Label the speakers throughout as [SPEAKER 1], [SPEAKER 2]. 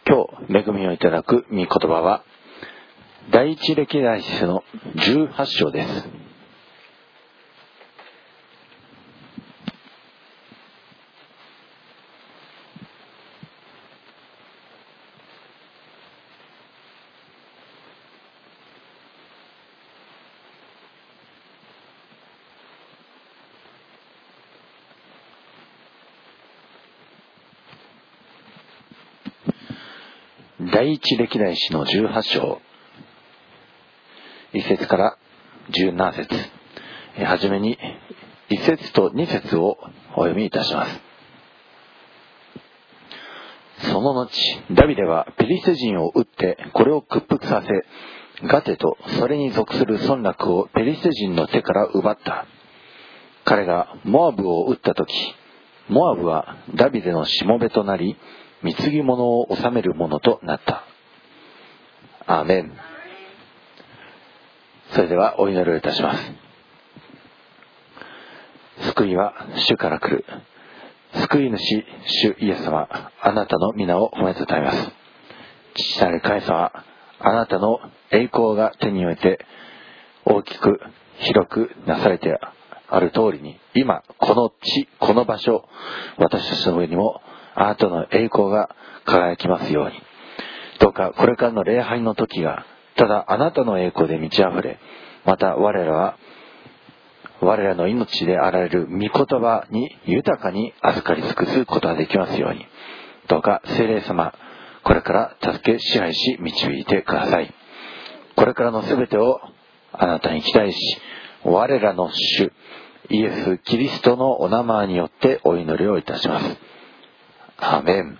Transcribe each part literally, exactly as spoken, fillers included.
[SPEAKER 1] 今日恵みをいただく御言葉は第一歴代史のじゅうはち章です。第一歴代史のじゅうはち章、いち節からじゅうなな節、はじめにいち節とに節をお読みいたします。その後、ダビデはペリシテ人を撃ってこれを屈服させ、ガテとそれに属する村落をペリシテ人の手から奪った。彼がモアブを撃った時、モアブはダビデのしもべとなり、貢ぎ物を治めるものとなった。アーメン。それではお祈りをいたします。救いは主から来る。救い主、主イエス様、あなたの皆を褒めたたえます。父なる神様、あなたの栄光が手において大きく広くなされてある通りに、今この地、この場所、私たちの上にもあなたの栄光が輝きますように。どうかこれからの礼拝の時がただあなたの栄光で満ち溢れ、また我らは我らの命であられる御言葉に豊かに預かり尽くすことができますように。どうか聖霊様、これから助け支配し導いてください。これからのすべてをあなたに期待し、我らの主イエス・キリストのお名前によってお祈りをいたします。アーメン。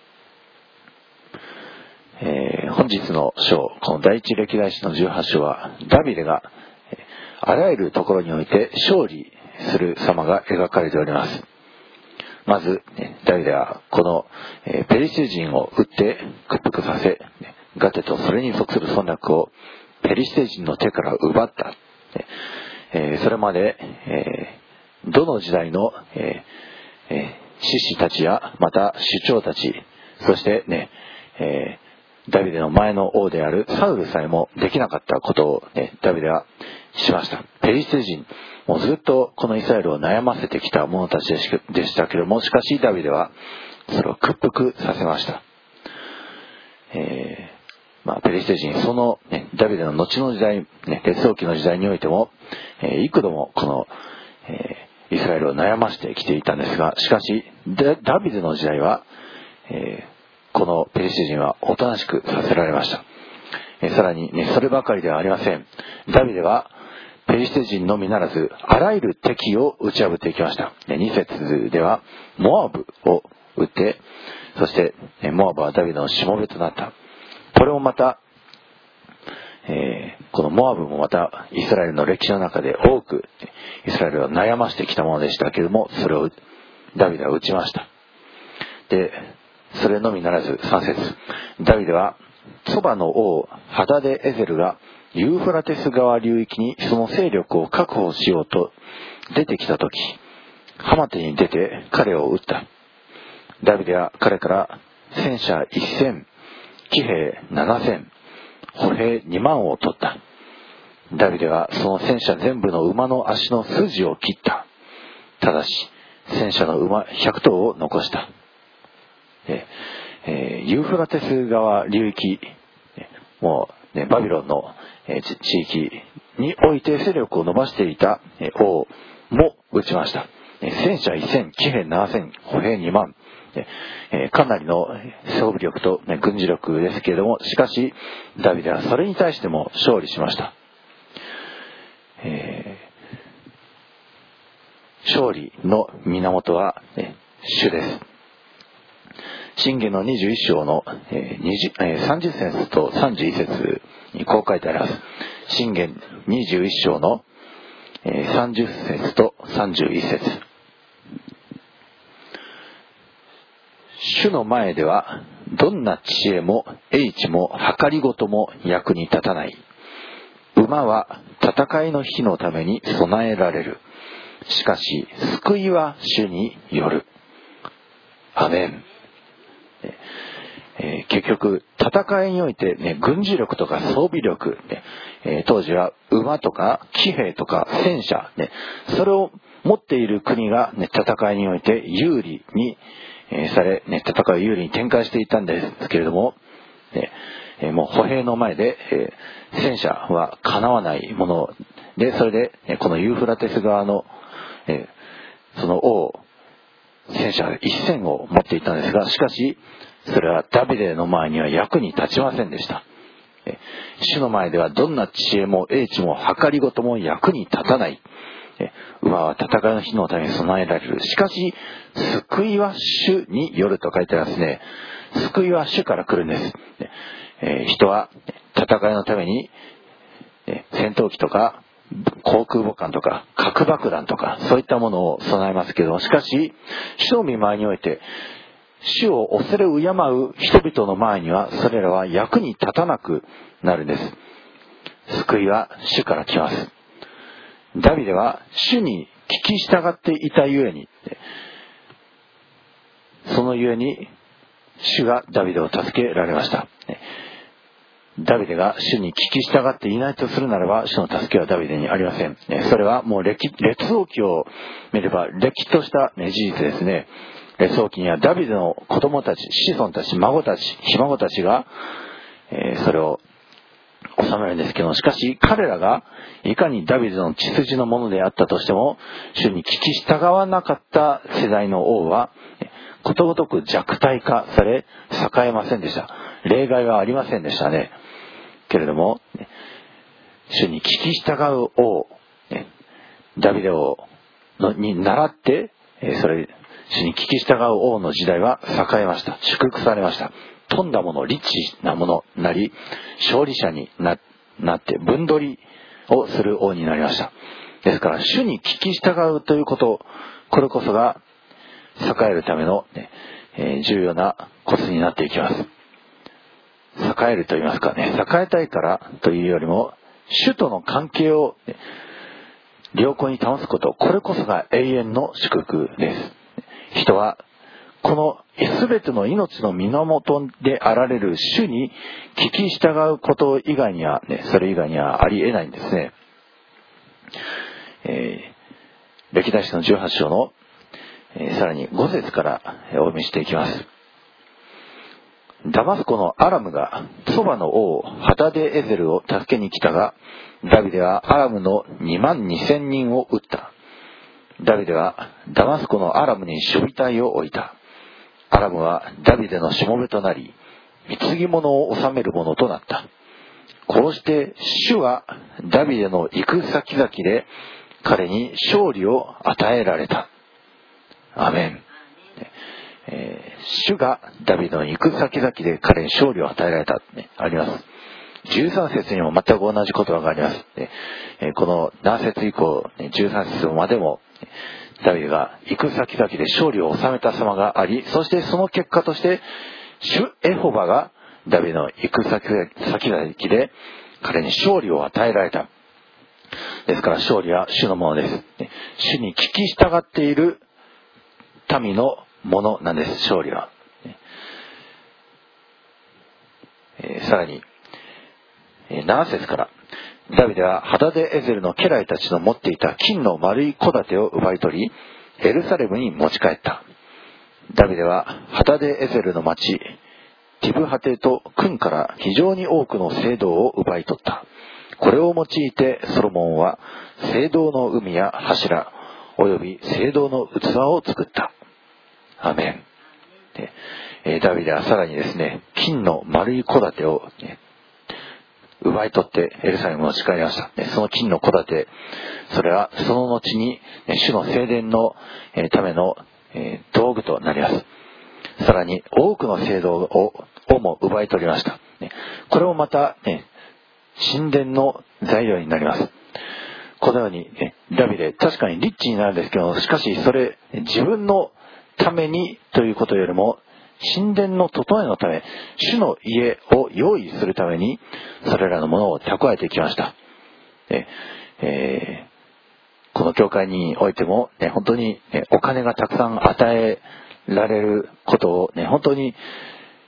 [SPEAKER 1] えー、本日の章、この第一歴代史のじゅうはち章は、ダビデがあらゆるところにおいて勝利する様が描かれております。まず、ダビデはこのペリシテ人を撃って屈服させ、ガテとそれに属する村落をペリシテ人の手から奪った。それまでどの時代の志士たちやまた首長たち、そしてね、ダビデの前の王であるサウルさえもできなかったことを、ね、ダビデはしました。ペリシテ人、もうずっとこのイスラエルを悩ませてきた者たちでしたけれども、しかしダビデはそれを屈服させました。えーまあ、ペリシテ人、その、ね、ダビデの後の時代、ね、列王記の時代においても、えー、幾度もこの、えー、イスラエルを悩ましてきていたんですが、しかしダビデの時代は、えーこのペリシテ人はおとなしくさせられました。えさらに、ね、そればかりではありません。ダビデはペリシテ人のみならずあらゆる敵を打ち破っていきました。に節ではモアブを撃って、そしてモアブはダビデのしもべとなった。これもまた、えー、このモアブもまたイスラエルの歴史の中で多くイスラエルを悩ましてきたものでしたけれども、それをダビデは打ちました。でそれのみならずさん節、ダビデはそばの王ハダデエゼルがユーフラテス川流域にその勢力を確保しようと出てきた時、ハマテに出て彼を撃った。ダビデは彼から戦車一千、騎兵七千、歩兵二万を取った。ダビデはその戦車全部の馬の足の筋を切った。ただし戦車の馬百頭を残した。えー、ユーフラテス川流域、もう、ね、バビロンの、えー、地域において勢力を伸ばしていた、えー、王も撃ちました。戦車一千、騎兵七千、歩兵二万、えー、かなりの装備力と、ね、軍事力ですけれども、しかしダビデはそれに対しても勝利しました。えー、勝利の源は、ね、主です。箴言のにじゅういち章のさんじゅっ節とさんじゅういち節にこう書いてあります。箴言にじゅういち章のさんじゅっ節とさんじゅういち節。主の前ではどんな知恵も英知も計りごとも役に立たない。馬は戦いの日のために備えられる。しかし救いは主による。アメン。えー、 結局戦いにおいて、ね、軍事力とか装備力、ねえー、当時は馬とか騎兵とか戦車、ね、それを持っている国が、ね、戦いにおいて有利に、えー、され、ね、戦いを有利に展開していたんですけれども、ねえー、もう歩兵の前で、えー、戦車はかなわないもので、それで、ね、このユーフラテス川の、えー、その王戦車一戦を持っていたんですが、しかしそれはダビデの前には役に立ちませんでした。主の前ではどんな知恵も英知も計りごとも役に立たない。馬は戦いの日のために備えられる。しかし救いは主によると書いてありますね。救いは主から来るんです。人は戦いのために戦闘機とか航空母艦とか核爆弾とかそういったものを備えますけど、しかし主の御前において主を恐れ敬う人々の前にはそれらは役に立たなくなるんです。救いは主から来ます。ダビデは主に聞き従っていたゆえに、そのゆえに主がダビデを助けられました。ダビデが主に聞き従っていないとするならば、主の助けはダビデにありません。それはもう列王記を見れば歴史とした事実ですね。列王記にはダビデの子供たち、子孫たち、孫たち、ひ孫たちが、えー、それを収めるんですけど、しかし彼らがいかにダビデの血筋のものであったとしても、主に聞き従わなかった世代の王はことごとく弱体化され栄えませんでした。例外はありませんでしたね。けれども主に聞き従う王、ダビデ王に倣ってそれ主に聞き従う王の時代は栄えました。祝福されました。富んだもの、リッチなものなり、勝利者に な, なって分取りをする王になりました。ですから主に聞き従うということ、これこそが栄えるための、ねえー、重要なコツになっていきます。栄えると言いますかね、栄えたいからというよりも主との関係を、ね、良好に保つこと、これこそが永遠の祝福です。人はこの全ての命の源であられる主に聞き従うこと以外には、ね、それ以外にはありえないんですね。えー、歴代史のじゅうはち章の、えー、さらにご節からお読みしていきます。ダマスコのアラムがそばの王ハダデエゼルを助けに来たが、ダビデはアラムのにまんにせんにんを撃った。ダビデはダマスコのアラムに守備隊を置いた。アラムはダビデのしもべとなり、貢ぎ物を治める者となった。こうして主はダビデの行く先々で彼に勝利を与えられた。アメン。えー、主がダビデの行く先々で彼に勝利を与えられた、ね、あります。じゅうさん節にも全く同じ言葉があります。えー、この何節以降、じゅうさん節までもダビデが行く先々で勝利を収めた様があり、そしてその結果として主エホバがダビデの行く先々で彼に勝利を与えられた。ですから勝利は主のものです。主に聞き従っている民のものなんです。勝利は、えー、さらになな節からダビデはハダデエゼルの家来たちの持っていた金の丸い戸建てを奪い取り、エルサレムに持ち帰った。ダビデはハダデエゼルの町ティブハテとクンから非常に多くの聖堂を奪い取った。これを用いてソロモンは聖堂の海や柱および聖堂の器を作った。アメン。でダビデはさらにですね、金の丸い戸建てを、ね、奪い取ってエルサレムに持ち帰りました。その金の戸建て、それはその後に主の聖殿のための道具となります。さらに多くの聖堂をも奪い取りました。これもまた、ね、神殿の材料になります。このように、ね、ダビデ確かにリッチになるんですけど、しかしそれ自分のためにということよりも神殿の整えのため、主の家を用意するためにそれらのものを蓄えてきました。ええー、この教会においても、ね、本当に、ね、お金がたくさん与えられることを、ね、本当に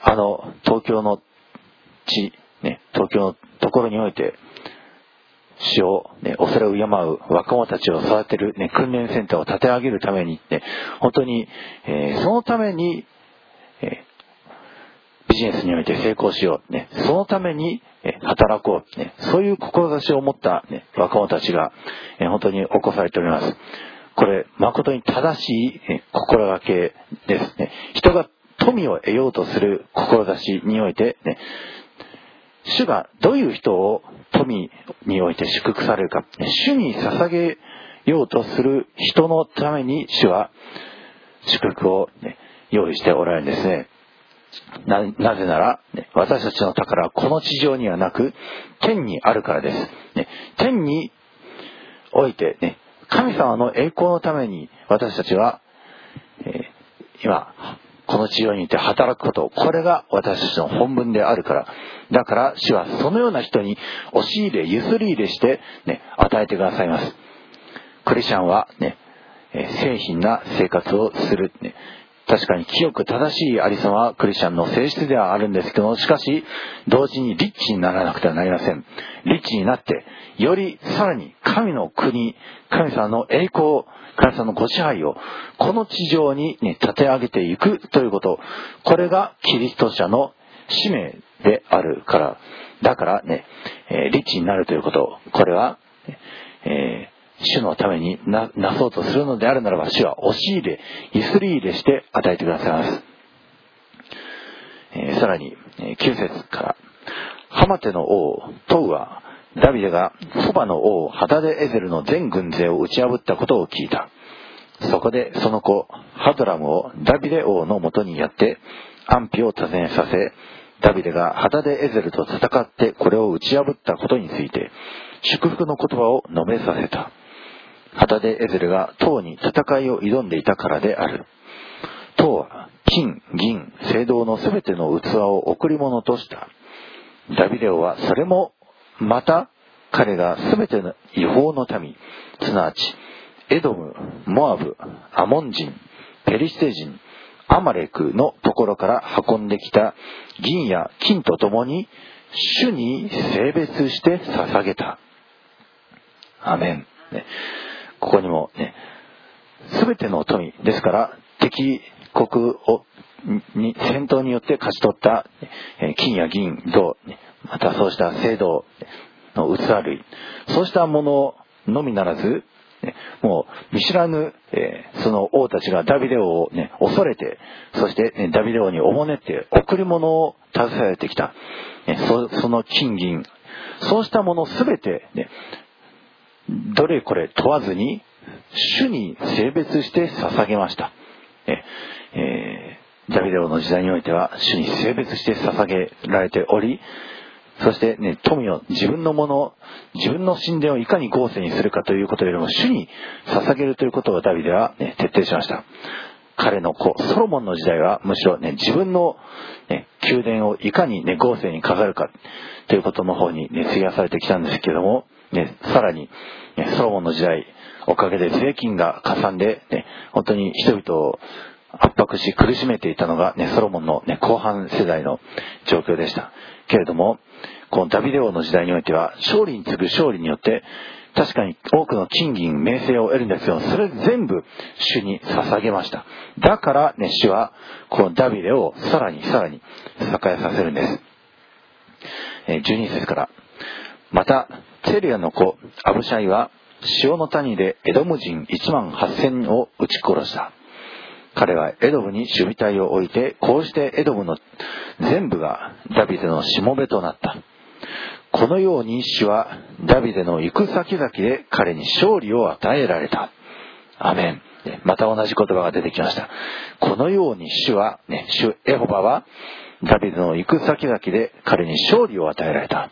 [SPEAKER 1] あの東京の地、ね、東京のところにおいて主を、ね、恐れを敬う若者たちを育てる、ね、訓練センターを立て上げるために、ね、本当に、えー、そのために、えー、ビジネスにおいて成功しよう、ね、そのために、えー、働こう、ね、そういう志を持った、ね、若者たちが、えー、本当に起こされております。これ誠に正しい、えー、心がけですね。人が富を得ようとする志において、ね、主がどういう人を富において祝福されるか、主に捧げようとする人のために主は祝福を、ね、用意しておられるんですね。な, なぜなら、ね、私たちの宝はこの地上にはなく天にあるからです、ね、天において、ね、神様の栄光のために私たちは、えー、今この地上にいて働くこと、これが私たちの本分であるから。だから主はそのような人に押し入れ、ゆすり入れして、ね、与えてくださいます。クリスチャンは、ね、誠品な生活をする、ね。確かに清く正しいありさまはクリスチャンの性質ではあるんですけども、しかし同時にリッチにならなくてはなりません。リッチになってよりさらに神の国、神様の栄光、神様のご支配をこの地上に、ね、立て上げていくということ、これがキリスト者の使命であるからだからね、えー、リッチになるということ、これは、えー主のために な, なそうとするのであるならば、主は押し入れ、ゆすり入れして与えてくださいます。えー、さらに、えー、きゅう節から、ハマテの王トウはダビデがソバの王ハダデエゼルの全軍勢を打ち破ったことを聞いた。そこでその子ハドラムをダビデ王のもとにやって安否を尋ねさせ、ダビデがハダデエゼルと戦ってこれを打ち破ったことについて祝福の言葉を述べさせた。ハダデエゼルがトウに戦いを挑んでいたからである。トウは金、銀、青銅のすべての器を贈り物とした。ダビデ王はそれもまた彼がすべての違法の民、すなわちエドム、モアブ、アモン人、ペリシテ人、アマレクのところから運んできた銀や金とともに主に性別して捧げた。アメン。ね、ここにもね、すべての富ですから敵国をに戦闘によって勝ち取った金や銀、銅、またそうした青銅の器類、そうしたもののみならず、もう見知らぬ、えー、その王たちがダビデ王を、ね、恐れて、そして、ね、ダビデ王におもねって贈り物を携えてきた、ね、そ, その金銀、そうしたものすべて、ね、どれこれ問わずに主に性別して捧げました。ええー、ダビデ王の時代においては主に性別して捧げられており、そしてね、富を自分のもの、自分の神殿をいかに豪勢にするかということよりも主に捧げるということをダビデは、ね、徹底しました。彼の子ソロモンの時代はむしろね、自分の、ね、宮殿をいかにね、豪勢に飾るかということの方にね、費やされてきたんですけれども、ね、さらに、ね、ソロモンの時代おかげで税金がかさんで、ね、本当に人々を圧迫し苦しめていたのが、ね、ソロモンの、ね、後半世代の状況でした。けれどもこのダビデ王の時代においては勝利に次ぐ勝利によって確かに多くの金銀名声を得るんですよ。それ全部主に捧げました。だからね、主はこのダビデをさらにさらに栄えさせるんです。じゅうに節から、またツェルヤの子アブシャイは塩の谷でエドム人いちまんはっせんを撃ち殺した。彼はエドムに守備隊を置いて、こうしてエドムの全部がダビデのしもべとなった。このように主はダビデの行く先々で彼に勝利を与えられた。アメン。また同じ言葉が出てきました。このように主は、ね、主エホバはダビデの行く先々で彼に勝利を与えられた。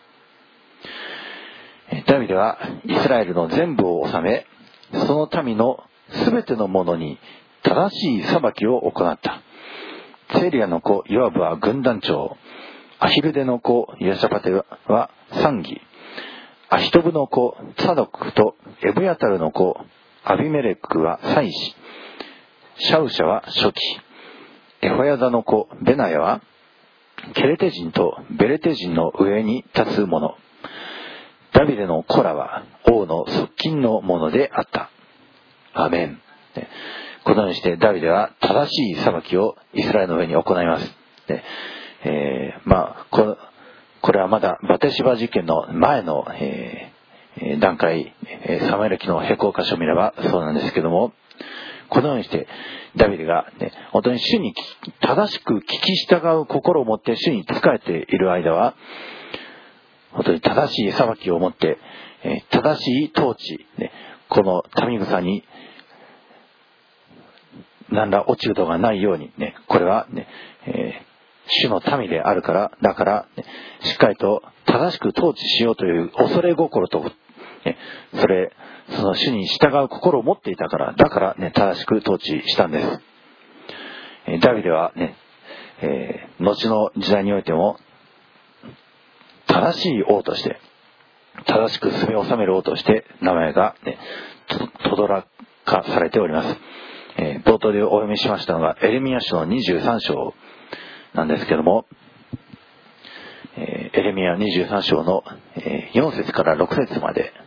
[SPEAKER 1] ダビデはイスラエルの全部を治め、その民のすべてのものに正しい裁きを行った。セリアの子ヨアブは軍団長、アヒルデの子ヨシャパテは参議、アヒトブの子ツァドクとエブヤタルの子アビメレクは祭司、シャウシャは書記、エホヤザの子ベナヤはケレテ人とベレテ人の上に立つ者。ダビデの子らは王の側近のものであった。アメン。このようにしてダビデは正しい裁きをイスラエルの上に行います。で、えー、まあこのこれはまだバテシバ事件の前の、えー、段階、サムエル記の並行箇所を見ればそうなんですけども、このようにしてダビデが、ね、本当に主に正しく聞き従う心を持って主に仕えている間は、本当に正しい裁きを持って、えー、正しい統治、ね、この民草に何ら落ち度がないようにね、これはね、えー主の民であるから、だから、ね、しっかりと正しく統治しようという恐れ心と、ね、それ、その主に従う心を持っていたから、だからね、正しく統治したんです。えー、ダビデはね、えー、後の時代においても、正しい王として、正しく進め治める王として、名前がね、と、とどらかされております。えー、冒頭でお読みしましたのが、エレミヤ書のにじゅうさん章、なんですけども、えー、エレミヤにじゅうさん章の、えー、よん節からろく節まで、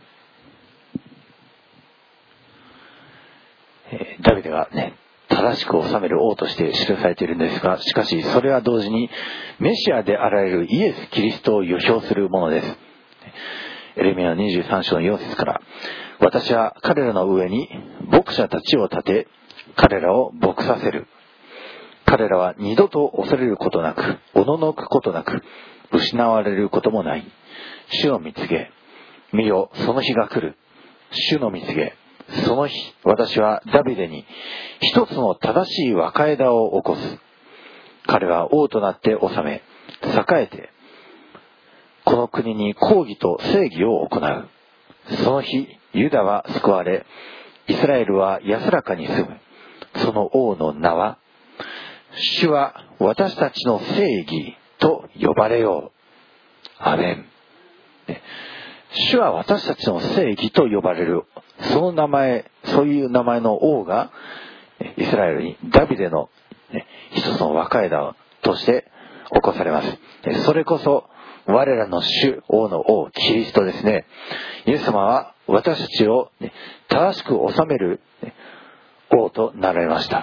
[SPEAKER 1] えー、ダビデがね、正しく治める王として記されているんですが、しかしそれは同時にメシアであられるイエス・キリストを予表するものです。エレミヤにじゅうさん章のよん節から、私は彼らの上に牧者たちを立て、彼らを牧させる。彼らは二度と恐れることなく、おののくことなく、失われることもない。主の見告げ、見よ、その日が来る。主の見告げ、その日、私はダビデに一つの正しい若枝を起こす。彼は王となって治め、栄えて、この国に公義と正義を行う。その日、ユダは救われ、イスラエルは安らかに住む。その王の名は、主は私たちの正義と呼ばれよう。アメン。主は私たちの正義と呼ばれる。その名前、そういう名前の王がイスラエルにダビデの一つの若枝として起こされます。それこそ我らの主、王の王、キリストですね。イエス様は私たちを正しく治める王となられました。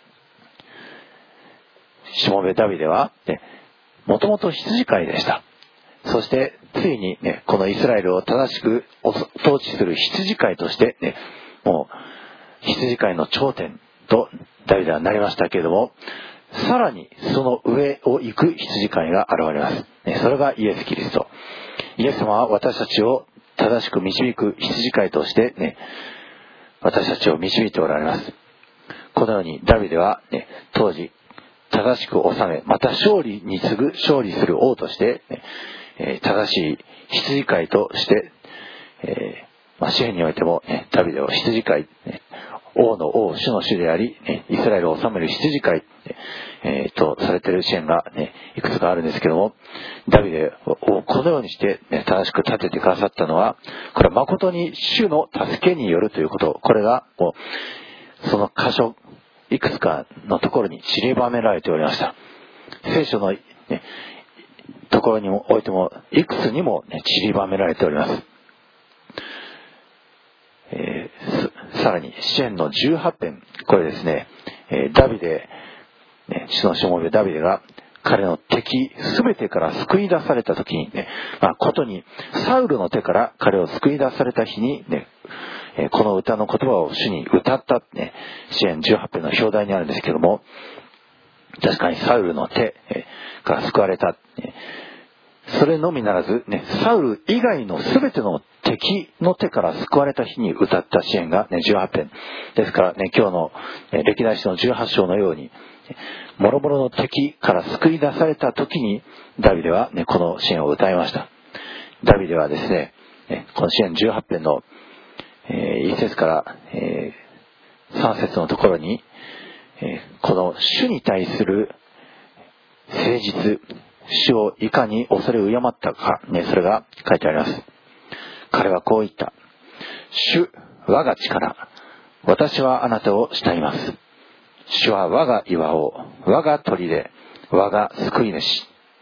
[SPEAKER 1] しもべダビデは、ね、もともと羊飼いでした。そしてついに、ね、このイスラエルを正しく統治する羊飼いとして、ね、もう羊飼いの頂点とダビデはなりましたけれども、さらにその上を行く羊飼いが現れます。ね、それがイエス・キリスト。イエス様は私たちを正しく導く羊飼いとして、ね、私たちを導いておられます。このようにダビデは、ね、当時正しく治め、また勝利に次ぐ勝利する王として、えー、正しい羊飼いとして、えーまあ、詩篇においても、ね、ダビデを羊飼い、ね、王の王、主の主であり、ね、イスラエルを治める羊飼い、えー、とされている詩篇が、ね、いくつかあるんですけども、ダビデをこのようにして、ね、正しく立ててくださったのは、これは誠に主の助けによるということ、これがもうその箇所いくつかのところに散りばめられておりました。聖書の、ね、ところにもおいてもいくつにも、ね、散りばめられております。えー、さらに詩篇のじゅうはち編、これですね、えー、ダビデ、ね、主のしもべダビデが彼の敵すべてから救い出された時にね、まあ、ことにサウルの手から彼を救い出された日にね、この歌の言葉を主に歌った、ね、詩篇じゅうはち編の表題にあるんですけども、確かにサウルの手から救われた。それのみならず、ね、サウル以外の全ての敵の手から救われた日に歌った詩篇が、ね、じゅうはち編ですから、ね、今日の歴代史のじゅうはち章のように、もろもろの敵から救い出された時にダビデは、ね、この詩篇を歌いました。ダビデはですね、この詩篇じゅうはち編のえー、いち節から、えー、さん節のところに、えー、この主に対する誠実、主をいかに恐れ敬ったか、ね、それが書いてあります。彼はこう言った。主、我が力、私はあなたを慕います。主は我が岩尾、我が砦、我が救い主。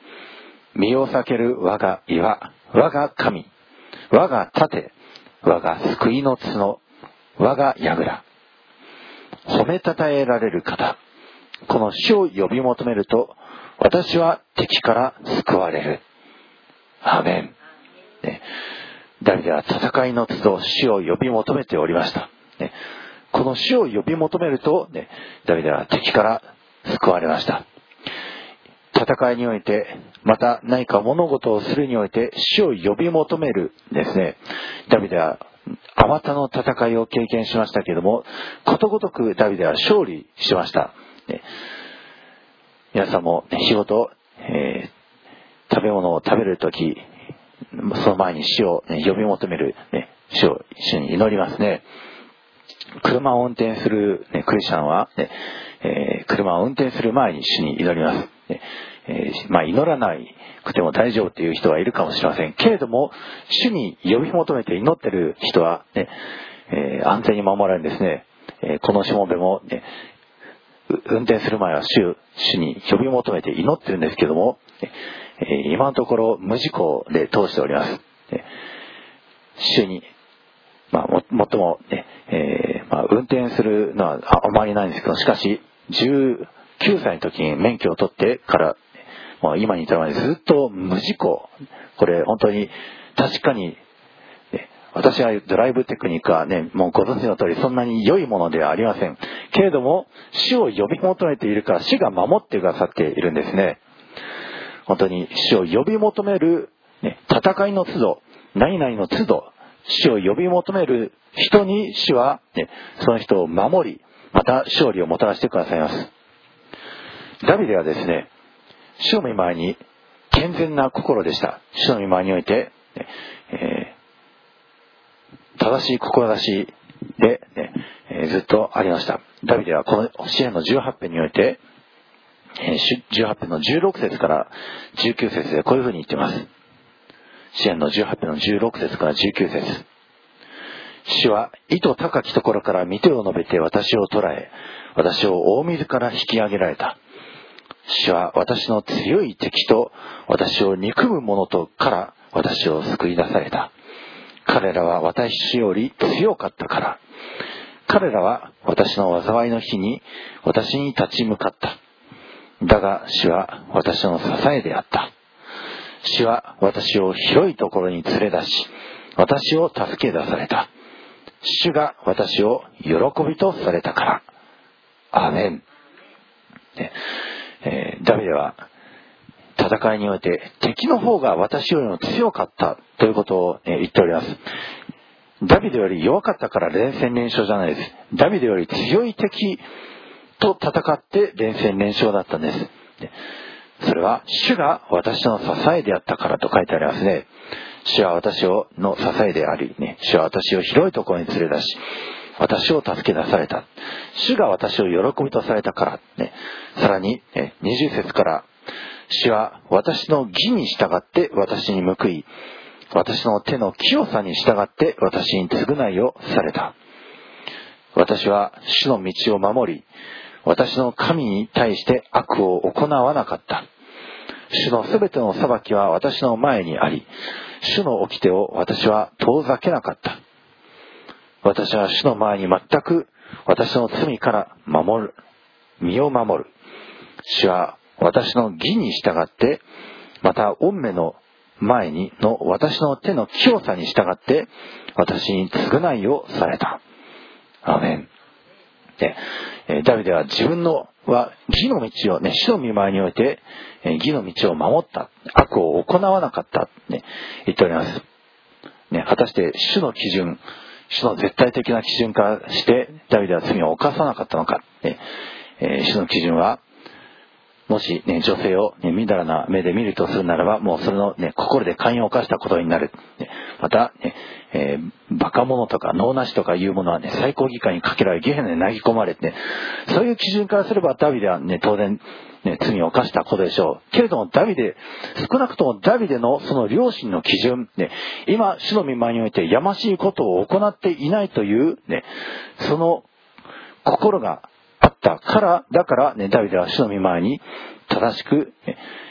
[SPEAKER 1] 身を避ける我が岩、我が神、我が盾、我が救いの角、我が櫓。褒めたたえられる方、この主を呼び求めると、私は敵から救われる。アーメン。ね、ダビデは戦いの都度主を呼び求めておりました。ね、この主を呼び求めると、ね、ダビデは敵から救われました。戦いにおいて、また何か物事をするにおいて主を呼び求めるですね。ダビデはあまたの戦いを経験しましたけれども、ことごとくダビデは勝利しました。ね、皆さんも、ね、仕事、えー、食べ物を食べるとき、その前に主を、ね、呼び求める、ね、主を一緒に祈りますね。車を運転する、ね、クリスチャンは、ねえー、車を運転する前に主に祈ります。ねえー、まあ祈らないくても大丈夫という人はいるかもしれませんけれども、主に呼び求めて祈ってる人は、ねえー、安全に守られるんですね。えー、このしもべも、ね、運転する前は主、主に呼び求めて祈ってるんですけども、えー、今のところ無事故で通しております。ね、主にまあ、も、もっとも、ねえーまあ、運転するのは あ, あまりないんですけど、しかしじゅうきゅうさいの時に免許を取ってから、まあ、今に至るまでずっと無事故。これ本当に確かに、ね、私はドライブテクニックはね、もうご存知の通りそんなに良いものではありませんけれども、主を呼び求めているから主が守ってくださっているんですね。本当に主を呼び求める、ね、戦いの都度、何々の都度、主を呼び求める人に主は、ね、その人を守り、また勝利をもたらしてくださいます。ダビデはですね、主の御前に健全な心でした。主の御前において、えー、正しい志で、ねえー、ずっとありました。ダビデはこの詩篇のじゅうはち編において、えー、じゅうはち編のじゅうろく節からじゅうきゅう節でこういうふうに言っています。詩篇のじゅうはち編のじゅうろく節からじゅうきゅう節。主は意図高きところから御手を伸べて私を捉え、私を大水から引き上げられた。主は私の強い敵と私を憎む者とから私を救い出された。彼らは私より強かったから。彼らは私の災いの日に私に立ち向かった。だが主は私の支えであった。主は私を広いところに連れ出し、私を助け出された。主が私を喜びとされたから。アーメン。ねえー、ダビデは戦いにおいて敵の方が私よりも強かったということを、えー、言っております。ダビデより弱かったから連戦連勝じゃないです。ダビデより強い敵と戦って連戦連勝だったんです。それは主が私の支えであったからと書いてありますね。主は私をの支えであり、ね、主は私を広いところに連れ出し、私を助け出された。主が私を喜びとされたから、ね、さらに、ね、にじゅう節から、主は私の義に従って私に報い、私の手の清さに従って私に償いをされた。私は主の道を守り、私の神に対して悪を行わなかった。主のすべての裁きは私の前にあり、主の掟を私は遠ざけなかった。私は主の前に全く私の罪から守る、身を守る。主は私の義に従って、また御目の前にの私の手の清さに従って、私に償いをされた。アーメン。で、ダビデは自分のは義の道をね、主の御前において義の道を守った、悪を行わなかった、ね、言っております。ね、果たして主の基準、主の絶対的な基準からしてダビデは罪を犯さなかったのか、ねえー、主の基準はもし、ね、女性を、ね、みだらな目で見るとするならば、もうそれの、ね、心で寛容を犯したことになる。ね、また、ねえー、バカ者とか能なしとかいうものは、ね、最高議会にかけられ、ゲヘナに投げ込まれて、ね、そういう基準からすればダビデは、ね、当然、ね、罪を犯したことでしょう。けれどもダビデ、少なくともダビデのその良心の基準、ね、今、主の御前においてやましいことを行っていないという、ね、その心があったから、だから、ね、ダビデは主の御前に正しく、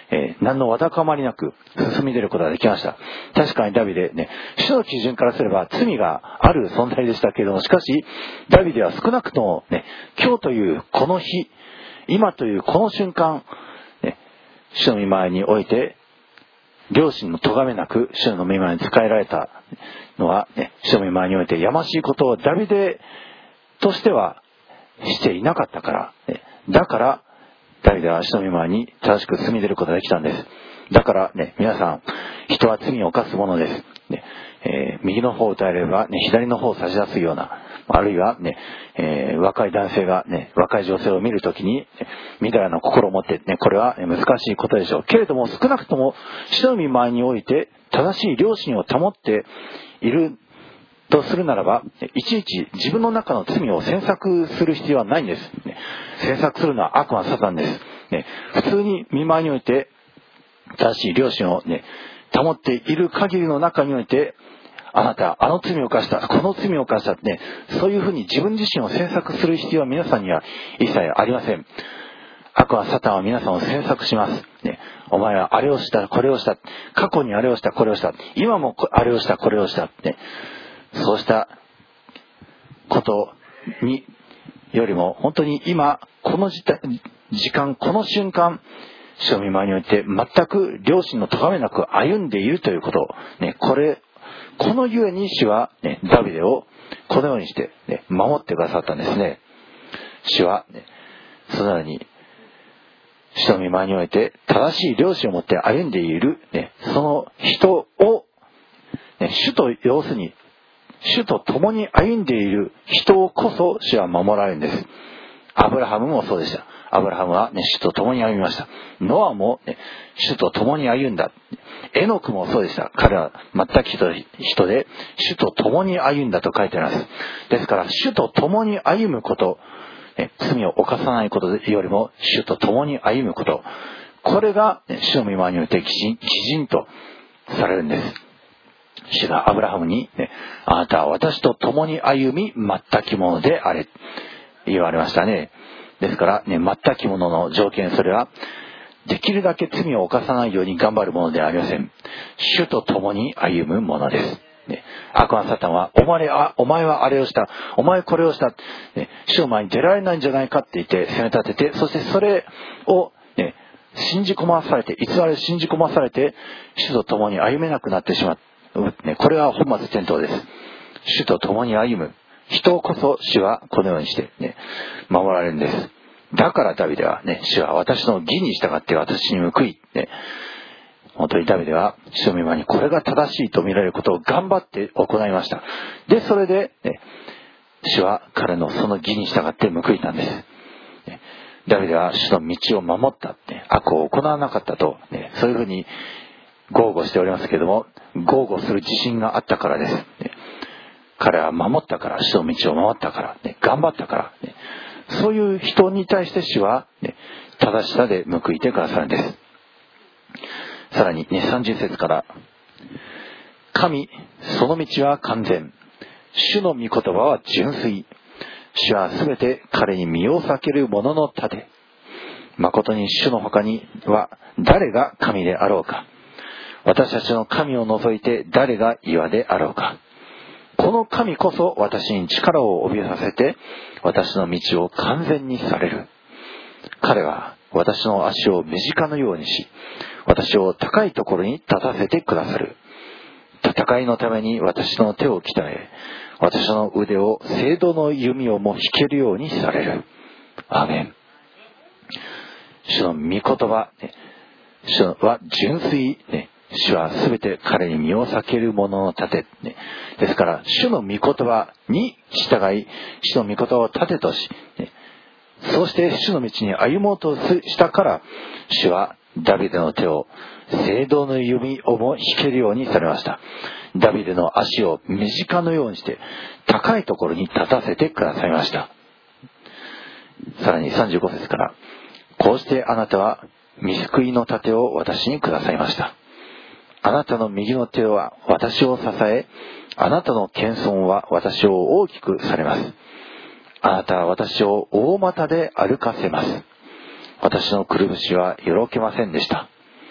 [SPEAKER 1] えー、何のわだかまりなく進み出ることができました。確かにダビデね、主の基準からすれば罪がある存在でしたけれども、しかしダビデは少なくともね、今日というこの日、今というこの瞬間、ね、主の御前において良心の咎めなく主の御前に仕えられたのは、ね、主の御前においてやましいことをダビデとしてはしていなかったから、ね、だからダビデは主の御前に正しく進み出ることができたんです。だからね、皆さん、人は罪を犯すものです。ねえー、右の方を打たれれば、ね、左の方を差し出すような、あるいはね、えー、若い男性がね、若い女性を見るときに、みたいな心を持って、ね、これは、ね、難しいことでしょう。けれども、少なくとも、主の御前において、正しい良心を保っているとするならば、いちいち自分の中の罪を詮索する必要はないんです。ね、詮索するのは悪魔サタンです。ね、普通に御前において、正しい良心をね、保っている限りの中において、あなた、あの罪を犯した、この罪を犯したってね、そういうふうに自分自身を詮索する必要は皆さんには一切ありません。悪魔サタンは皆さんを詮索します。ね、お前はあれをした、これをした、過去にあれをした、これをした、今もあれをした、これをしたって、ね、そうしたことによりも、本当に今、この時間、この瞬間、主の御前において全く良心の咎めなく歩んでいるということ、ね、これ、このゆえに主は、ね、ダビデをこのようにして、ね、守ってくださったんですね。主は、ね、そのように、主の御前において正しい良心を持って歩んでいる、ね、その人を、ね、主と要するに、主と共に歩んでいる人をこそ主は守られるんです。アブラハムもそうでした。アブラハムは、ね、主と共に歩みました。ノアも、ね、主と共に歩んだ。エノクもそうでした。彼は全く人で主と共に歩んだと書いてあります。ですから主と共に歩むこと、ね、罪を犯さないことよりも主と共に歩むこと、これが、ね、主の御前において基準、基準とされるんです。主がアブラハムに、ね、あなたは私と共に歩み全き者であれ言われましたね。ですからね、全き者の条件、それはできるだけ罪を犯さないように頑張るものではありません。主と共に歩むものです。ね、悪魔サタンはお前は、お前はあれをした、お前これをした、ね、主の前に出られないんじゃないかって言って責め立てて、そしてそれを、ね、信じ込まされて、偽りを信じ込まされて、主と共に歩めなくなってしまう。ね、これは本末転倒です。主と共に歩む人こそ主はこのようにして、ね、守られるんです。だからダビデはね、主は私の義に従って私に報い、ね、本当にダビデは主の御前にこれが正しいと見られることを頑張って行いました。で、それで、ね、主は彼のその義に従って報いたんです。ね、ダビデは主の道を守った、ね、悪を行わなかったと、ね、そういうふうに豪語しておりますけれども、豪語する自信があったからです。ね、彼は守ったから、主の道を守ったから、ね、頑張ったから、ね、そういう人に対して主は、ね、正しさで報いてくださるんです。さらに、ね、さんじゅう節から、神、その道は完全。主の御言葉は純粋。主はすべて彼に身を避ける者の盾。誠に主の他には誰が神であろうか。私たちの神を除いて誰が岩であろうか。この神こそ私に力を帯びさせて、私の道を完全にされる。彼は私の足を身近のようにし、私を高いところに立たせてくださる。戦いのために私の手を鍛え、私の腕を聖堂の弓をも引けるようにされる。アーメン。主の御言葉、主は純粋、ね、主はすべて彼に身を避ける者の盾、ね、ですから主の御言葉に従い、主の御言葉を盾とし、ね、そうして主の道に歩もうとしたから、主はダビデの手を聖堂の弓をも引けるようにされました。ダビデの足を身近のようにして高いところに立たせてくださいました。さらにさんじゅうご節から、こうしてあなたは御救いの盾を私にくださいました。あなたの右の手は私を支え、あなたの謙遜は私を大きくされます。あなたは私を大股で歩かせます。私のくるぶしはよろけませんでした。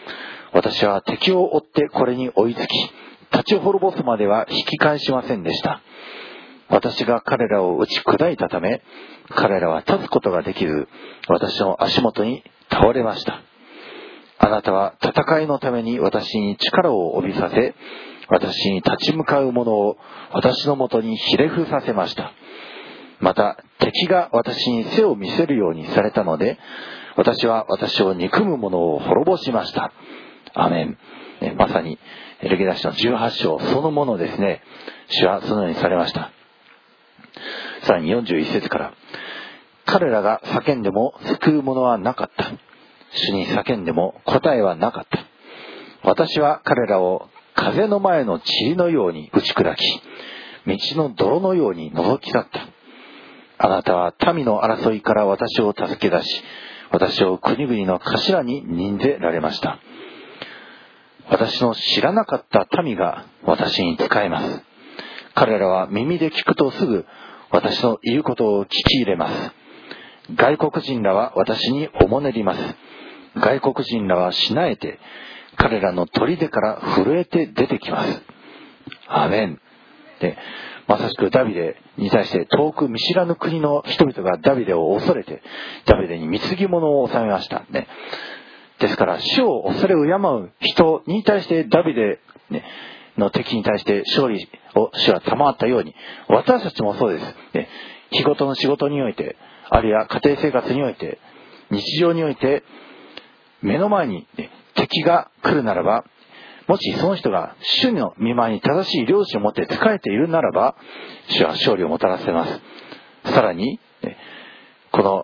[SPEAKER 1] 私は敵を追ってこれに追いつき、立ち滅ぼすまでは引き返しませんでした。私が彼らを打ち砕いたため、彼らは立つことができず、私の足元に倒れました。あなたは戦いのために私に力を帯びさせ、私に立ち向かう者を私のもとにひれ伏させました。また敵が私に背を見せるようにされたので、私は私を憎む者を滅ぼしました。アメン。ね、まさに歴代史のじゅうはち章そのものですね。主はそのようにされました。さらによんじゅういち節から、彼らが叫んでも救う者はなかった。主に叫んでも答えはなかった。私は彼らを風の前の塵のように打ち砕き、道の泥のように覗き去った。あなたは民の争いから私を助け出し、私を国々の頭に任ぜられました。私の知らなかった民が私に仕えます。彼らは耳で聞くとすぐ私の言うことを聞き入れます。外国人らは私におもねります。外国人らはしなえて、彼らの砦から震えて出てきます。アーメン。で、まさしくダビデに対して遠く見知らぬ国の人々がダビデを恐れて、ダビデに貢ぎ物を納めました。ね、ですから主を恐れ敬う人に対してダビデ、ね、の敵に対して勝利を主は賜ったように、私たちもそうです。ね、日ごとの仕事において、あるいは家庭生活において、日常において、目の前に、ね、敵が来るならば、もしその人が主の御前に正しい良心を持って仕えているならば、主は勝利をもたらせます。さらに、ね、この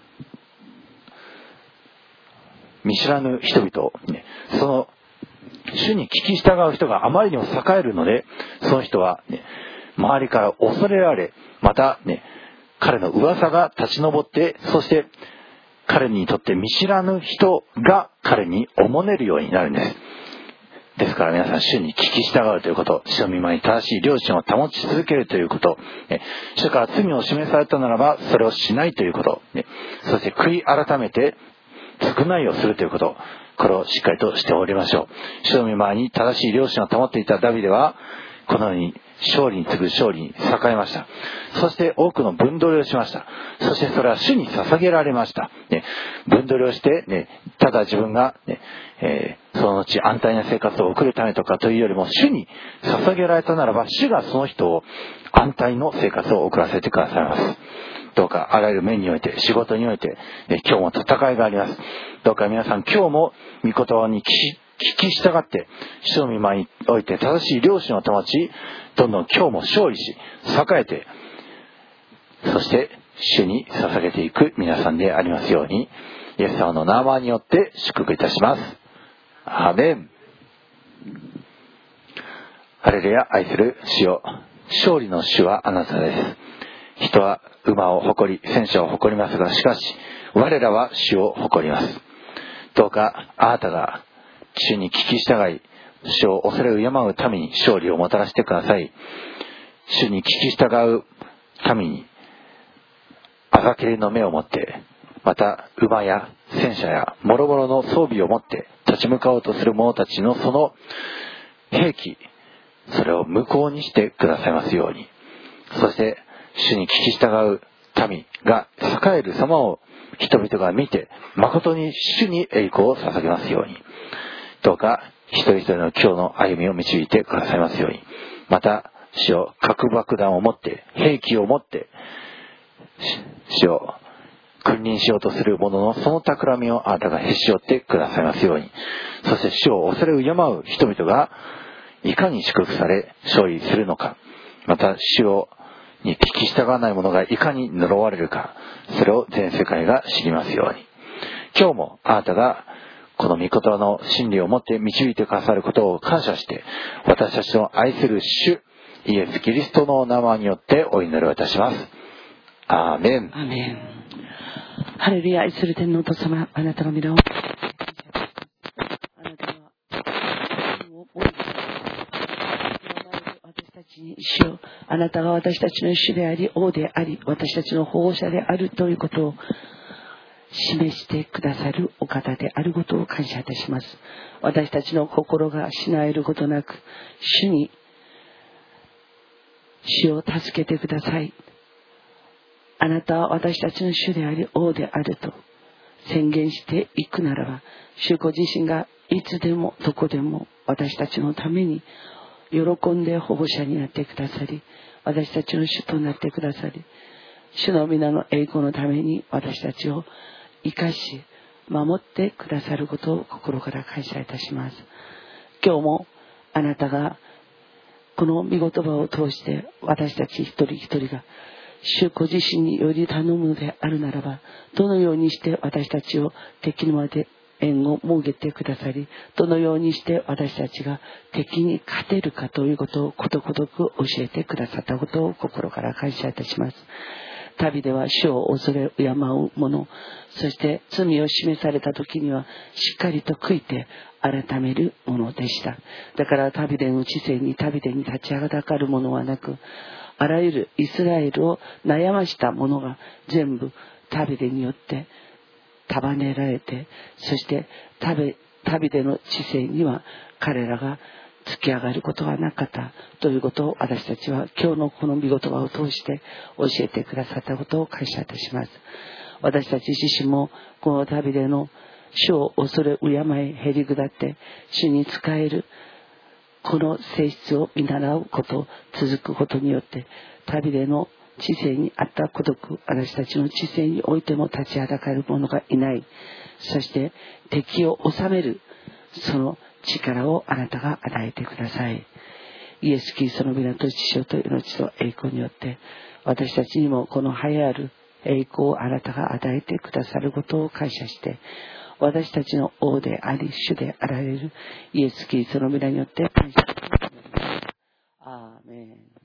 [SPEAKER 1] 見知らぬ人々、ね、その主に聞き従う人があまりにも栄えるので、その人は、ね、周りから恐れられ、また、ね、彼の噂が立ち上って、そして彼にとって見知らぬ人が彼におもねるようになるんです。ですから皆さん、主に聞き従うということ、主の御前に正しい良心を保ち続けるということ、ね、主から罪を示されたならばそれをしないということ、ね、そして悔い改めて償いをするということ、これをしっかりとしておりましょう。主の御前に正しい良心を保っていたダビデはこのように勝利に次ぐ勝利に栄えました。そして多くの分取りをしました。そしてそれは主に捧げられました。ね、分取りをして、ね、ただ自分が、ねえー、その後安泰な生活を送るためとかというよりも、主に捧げられたならば主がその人を安泰の生活を送らせてくださいます。どうかあらゆる面において、仕事において、えー、今日も戦いがあります。どうか皆さん今日も御言葉に聞き従って主の御前において正しい良心を保ち、どんどん今日も勝利し栄えて、そして主に捧げていく皆さんでありますように、イエス様の名前によって祝福いたします。アーメン。ハレルヤ。愛する主よ、勝利の主はあなたです。人は馬を誇り戦車を誇りますが、しかし我らは主を誇ります。どうかあなたが主に聞き従い、主を恐れ敬うために勝利をもたらしてください。主に聞き従うためにあきれの目を持って、また馬や戦車や諸々の装備を持って立ち向かおうとする者たちのその兵器、それを無効にしてくださいますように。そして主に聞き従う民が栄える様を人々が見て、誠に主に栄光を捧げますように。どうか一人一人の今日の歩みを導いてくださいますように。また主を核爆弾を持って、兵器を持って主を君臨しようとする者のその企みをあなたがへし折ってくださいますように。そして主を恐れ敬う人々がいかに祝福され勝利するのか、また主をに聞き従わない者がいかに呪われるか、それを全世界が知りますように。今日もあなたがこの御言葉の真理を持って導いてくださることを感謝して、私たちの愛する主イエス・キリストの名前によってお祈りをいたします。アーメン。
[SPEAKER 2] アーメン。ハレルヤ。愛する天皇と様、あなたの皆をあなたは私たちに主よ、あなたが私たちの主であり王であり、私たちの保護者であるということを示してくださるお方であることを感謝いたします。私たちの心がしなえることなく、主に主を助けてください。あなたは私たちの主であり王であると宣言していくならば、主ご自身がいつでもどこでも私たちのために喜んで保護者になってくださり、私たちの主となってくださり、主の皆の栄光のために私たちを生かし守ってくださることを心から感謝いたします。今日もあなたがこの御言葉を通して私たち一人一人が主ご自身により頼むのであるならば、どのようにして私たちを敵にまで縁を設けてくださり、どのようにして私たちが敵に勝てるかということをことごとく教えてくださったことを心から感謝いたします。旅では主を恐れ敬う者、そして罪を示された時にはしっかりと悔いて改めるものでした。だから旅での知性に旅でに立ちはだかるものはなく、あらゆるイスラエルを悩ましたものが全部旅でによって束ねられて、そして旅旅での知性には彼らが突き上がることはなかったということを、私たちは今日のこの御言葉を通して教えてくださったことを感謝いたします。私たち自身もこの旅での主を恐れ敬いへり下って主に仕えるこの性質を見習うこと、続くことによって旅での知性にあった孤独、私たちの知性においても立ちはだかる者がいない、そして敵を治めるその力をあなたが与えてください。イエス・キリストの皆と父親と命と栄光によって私たちにもこの栄えある栄光をあなたが与えてくださることを感謝して、私たちの王であり主であられるイエス・キリストの皆によって感謝します。アーメン。